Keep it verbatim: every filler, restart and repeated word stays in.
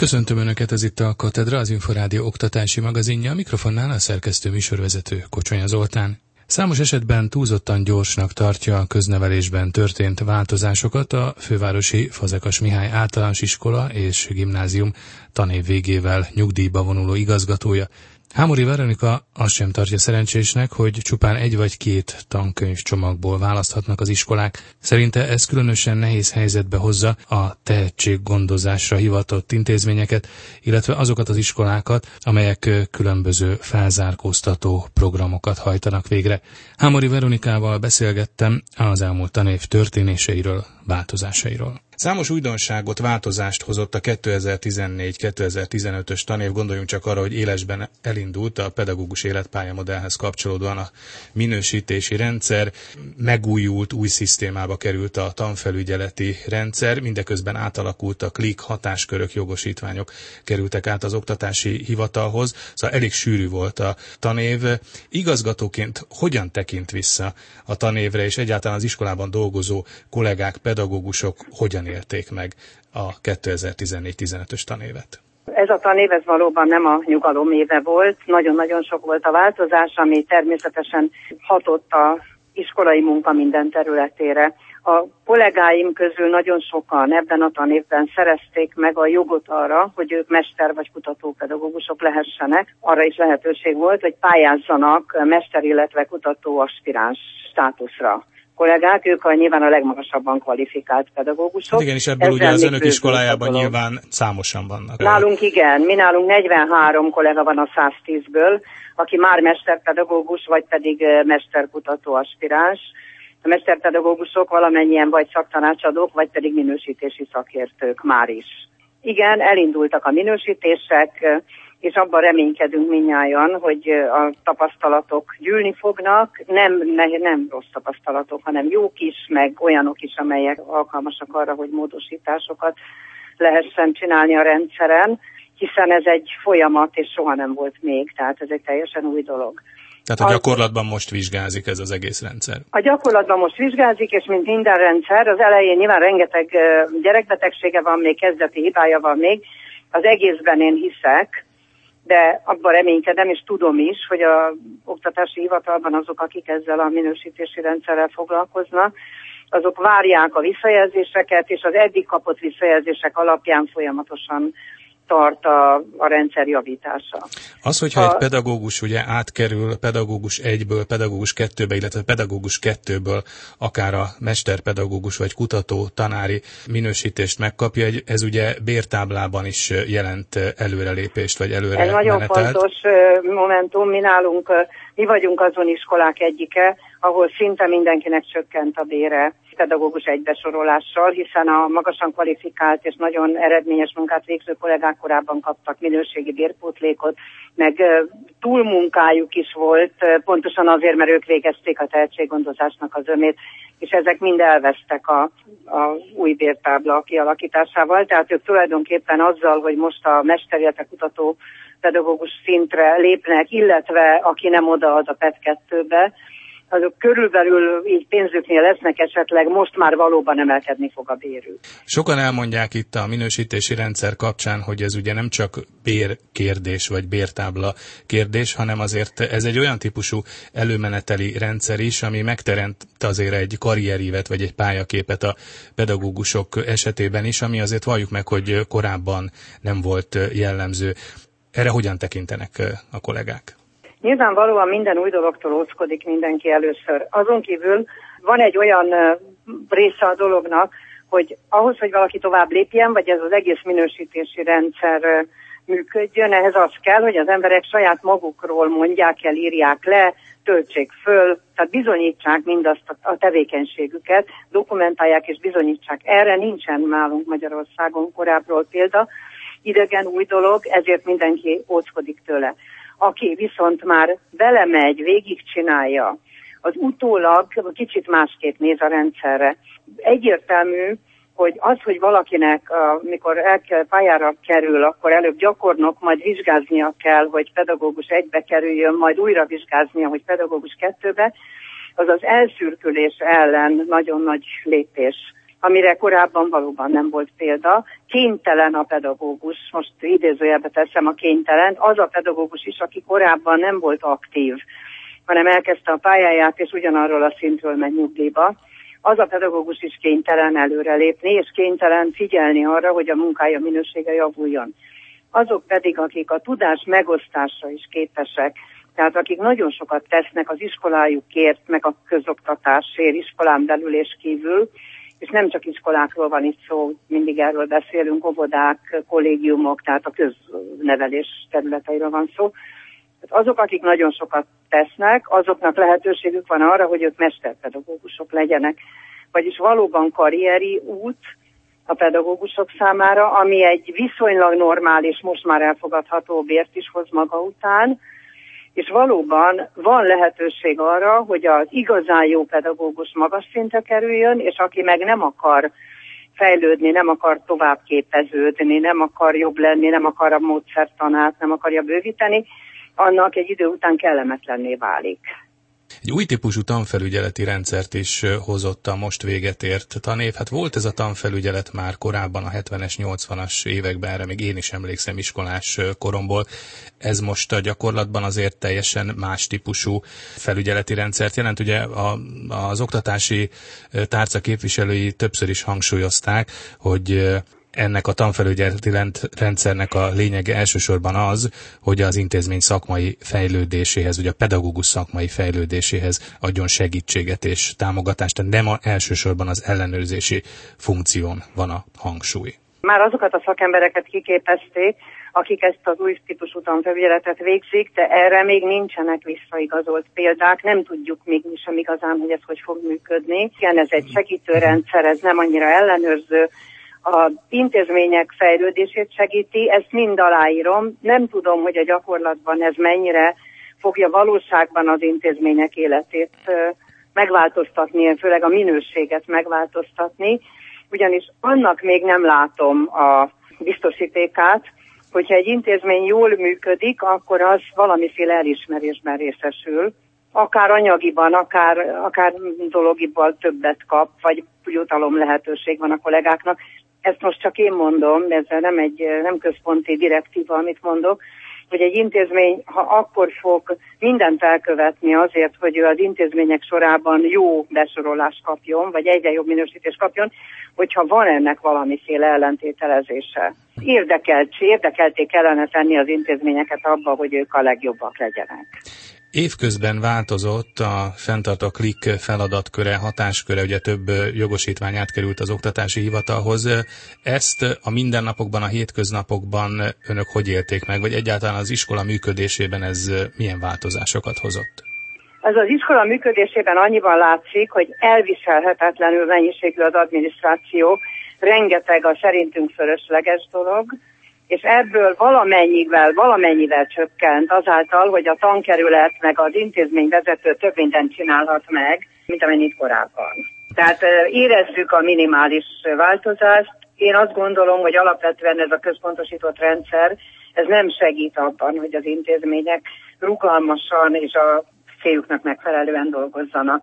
Köszöntöm Önöket, ez itt a Katedra, az Inforádió oktatási magazinja, a mikrofonnál a szerkesztő műsorvezető Kocsonya Zoltán. Számos esetben túlzottan gyorsnak tartja a köznevelésben történt változásokat a fővárosi Fazekas Mihály Általános Iskola és Gimnázium tanév végével nyugdíjba vonuló igazgatója. Hámori Veronika azt sem tartja szerencsésnek, hogy csupán egy vagy két tankönyvcsomagból választhatnak az iskolák. Szerinte ez különösen nehéz helyzetbe hozza a tehetséggondozásra hivatott intézményeket, illetve azokat az iskolákat, amelyek különböző felzárkóztató programokat hajtanak végre. Hámori Veronikával beszélgettem az elmúlt tanév történéseiről, változásairól. Számos újdonságot, változást hozott a kétezer-tizennégy kétezer-tizenötös tanév, gondoljunk csak arra, hogy élesben elindult a pedagógus életpályamodellhez kapcsolódóan a minősítési rendszer, megújult, új szisztémába került a tanfelügyeleti rendszer, mindeközben átalakult a klik, hatáskörök, jogosítványok kerültek át az oktatási hivatalhoz, szóval elég sűrű volt a tanév. Igazgatóként hogyan tekint vissza a tanévre, és egyáltalán az iskolában dolgozó kollégák, pedagógusok hogyan élték meg a kétezer-tizennégy tizenötös tanévet? Ez a tanév ez valóban nem a nyugalom éve volt, nagyon-nagyon sok volt a változás, ami természetesen hatott az iskolai munka minden területére. A kollégáim közül nagyon sokan ebben a tanévben szerezték meg a jogot arra, hogy ők mester- vagy kutatópedagógusok lehessenek. Arra is lehetőség volt, hogy pályázzanak mester, illetve kutató aspiráns státuszra. Kollégák, ők a nyilván a legmagasabban kvalifikált pedagógusok. Hát igen, és ebből ugye az önök iskolájában nyilván számosan vannak. Nálunk igen, mi nálunk negyvenhárom kollega van a száztízből, aki már mesterpedagógus, vagy pedig mesterkutató aspiráns. A mesterpedagógusok valamennyien vagy szaktanácsadók, vagy pedig minősítési szakértők már is. Igen, elindultak a minősítések, és abban reménykedünk mindnyájan, hogy a tapasztalatok gyűlni fognak, nem, ne, nem rossz tapasztalatok, hanem jók is, meg olyanok is, amelyek alkalmasak arra, hogy módosításokat lehessen csinálni a rendszeren, hiszen ez egy folyamat, és soha nem volt még, tehát ez egy teljesen új dolog. Tehát a gyakorlatban most vizsgázik ez az egész rendszer? A gyakorlatban most vizsgázik, és mint minden rendszer, az elején nyilván rengeteg gyerekbetegsége van még, kezdeti hibája van még, az egészben én hiszek, de abban reménykedem, és tudom is, hogy az oktatási hivatalban azok, akik ezzel a minősítési rendszerrel foglalkoznak, azok várják a visszajelzéseket, és az eddig kapott visszajelzések alapján folyamatosan tart a, a rendszer javítása. Az, hogyha a... egy pedagógus ugye átkerül pedagógus egyből, pedagógus kettőbe, illetve pedagógus kettőből akár a mesterpedagógus vagy kutató tanári minősítést megkapja, ez ugye bértáblában is jelent előrelépést, vagy előre Ez nagyon menetelt. fontos momentum. Mi nálunk, mi vagyunk azon iskolák egyike, ahol szinte mindenkinek csökkent a bére pedagógus egybesorolással, hiszen a magasan kvalifikált és nagyon eredményes munkát végző kollégák korábban kaptak minőségi bérpótlékot, meg túlmunkájuk is volt, pontosan azért, mert ők végezték a tehetséggondozásnak az ömét, és ezek mind elvesztek a, a új bértábla kialakításával, tehát ők tulajdonképpen azzal, hogy most a mester, illetve kutató pedagógus szintre lépnek, illetve aki nem odaad a ped kettőbe, azok körülbelül így pénzüknél lesznek esetleg, most már valóban emelkedni fog a bérük. Sokan elmondják itt a minősítési rendszer kapcsán, hogy ez ugye nem csak bérkérdés vagy bértábla kérdés, hanem azért ez egy olyan típusú előmeneteli rendszer is, ami megteremt azért egy karrierívet vagy egy pályaképet a pedagógusok esetében is, ami azért valljuk meg, hogy korábban nem volt jellemző. Erre hogyan tekintenek a kollégák? Nyilvánvalóan minden új dologtól óckodik mindenki először. Azon kívül van egy olyan része a dolognak, hogy ahhoz, hogy valaki tovább lépjen, vagy ez az egész minősítési rendszer működjön, ehhez az kell, hogy az emberek saját magukról mondják el, írják le, töltsék föl, tehát bizonyítsák mindazt a tevékenységüket, dokumentálják és bizonyítsák. Erre nincsen nálunk Magyarországon korábbról példa, idegen új dolog, ezért mindenki óckodik tőle. Aki viszont már belemegy, végigcsinálja, az utólag kicsit másképp néz a rendszerre. Egyértelmű, hogy az, hogy valakinek, amikor el kell, pályára kerül, akkor előbb gyakornok, majd vizsgáznia kell, hogy pedagógus egybe kerüljön, majd újra vizsgáznia, hogy pedagógus kettőbe, az az elszürkülés ellen nagyon nagy lépés. amire korábban valóban nem volt példa. Kénytelen a pedagógus, most idézőjelbe teszem a kénytelen, az a pedagógus is, aki korábban nem volt aktív, hanem elkezdte a pályáját, és ugyanarról a szintről megy nyugdíjba. Az a pedagógus is kénytelen előrelépni, és kénytelen figyelni arra, hogy a munkája minősége javuljon. Azok pedig, akik a tudás megosztásra is képesek, tehát akik nagyon sokat tesznek az iskolájukért, meg a közoktatásért, iskolán belül és kívül, és nem csak iskolákról van itt szó, mindig erről beszélünk, óvodák, kollégiumok, tehát a köznevelés területeiről van szó. Azok, akik nagyon sokat tesznek, azoknak lehetőségük van arra, hogy ők mesterpedagógusok legyenek. Vagyis valóban karrieri út a pedagógusok számára, ami egy viszonylag normális, most már elfogadható bért is hoz maga után, és valóban van lehetőség arra, hogy az igazán jó pedagógus magas szintre kerüljön, és aki meg nem akar fejlődni, nem akar tovább képeződni, nem akar jobb lenni, nem akar a módszertanát, nem akarja bővíteni, annak egy idő után kellemetlenné válik. Egy új típusú tanfelügyeleti rendszert is hozott a most véget ért tanév. Hát volt ez a tanfelügyelet már korábban a hetvenes, nyolcvanas években, erre még én is emlékszem iskolás koromból. Ez most a gyakorlatban azért teljesen más típusú felügyeleti rendszert jelent. Ugye a, az oktatási tárca képviselői többször is hangsúlyozták, hogy ennek a tanfelügyeleti rendszernek a lényege elsősorban az, hogy az intézmény szakmai fejlődéséhez, ugye a pedagógus szakmai fejlődéséhez adjon segítséget és támogatást, tehát nem a, elsősorban az ellenőrzési funkción van a hangsúly. Már azokat a szakembereket kiképezték, akik ezt az új típusú tanfelügyeletet végzik, de erre még nincsenek visszaigazolt példák, nem tudjuk még mi sem igazán, hogy ez hogy fog működni. Igen, ez egy segítőrendszer, ez nem annyira ellenőrző, az intézmények fejlődését segíti, ezt mind aláírom. Nem tudom, hogy a gyakorlatban ez mennyire fogja valóságban az intézmények életét megváltoztatni, főleg a minőséget megváltoztatni, ugyanis annak még nem látom a biztosítékát, hogyha egy intézmény jól működik, akkor az valamiféle elismerésben részesül, akár anyagiban, akár, akár dologiban többet kap, vagy jutalom lehetőség van a kollégáknak. Ezt most csak én mondom, ez nem egy nem központi direktíva, amit mondok, hogy egy intézmény, ha akkor fog mindent elkövetni azért, hogy ő az intézmények sorában jó besorolást kapjon, vagy egyre jobb minősítést kapjon, hogyha van ennek valamiféle ellentételezése. Érdekelt, érdekelté kellene tenni az intézményeket abba, hogy ők a legjobbak legyenek. Évközben változott a fenntartó klik feladatköre, hatásköre, ugye több jogosítvány átkerült az oktatási hivatalhoz. Ezt a mindennapokban, a hétköznapokban önök hogy élték meg, vagy egyáltalán az iskola működésében ez milyen változásokat hozott? Ez az iskola működésében annyiban látszik, hogy elviselhetetlenül mennyiségű az adminisztráció, rengeteg a szerintünk fölösleges dolog, és ebből valamennyivel, valamennyivel csökkent azáltal, hogy a tankerület meg az intézményvezető több mindent csinálhat meg, mint amennyit korábban. Tehát érezzük a minimális változást. Én azt gondolom, hogy alapvetően ez a központosított rendszer, ez nem segít abban, hogy az intézmények rugalmasan és a céljuknak megfelelően dolgozzanak.